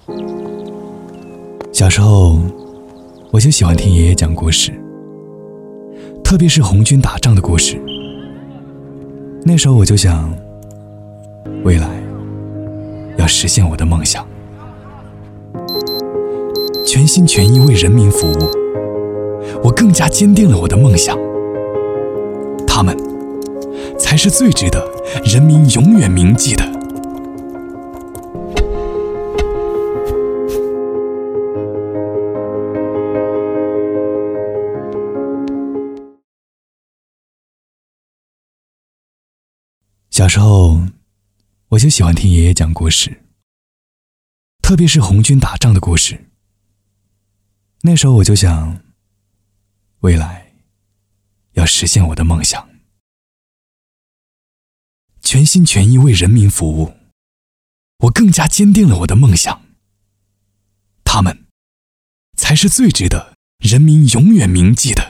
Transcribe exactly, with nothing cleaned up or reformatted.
小时候我就喜欢听爷爷讲故事，特别是红军打仗的故事。那时候我就想，未来要实现我的梦想，全心全意为人民服务。我更加坚定了我的梦想，他们才是最值得人民永远铭记的。小时候我就喜欢听爷爷讲故事，特别是红军打仗的故事。那时候我就想，未来要实现我的梦想，全心全意为人民服务。我更加坚定了我的梦想，他们才是最值得人民永远铭记的。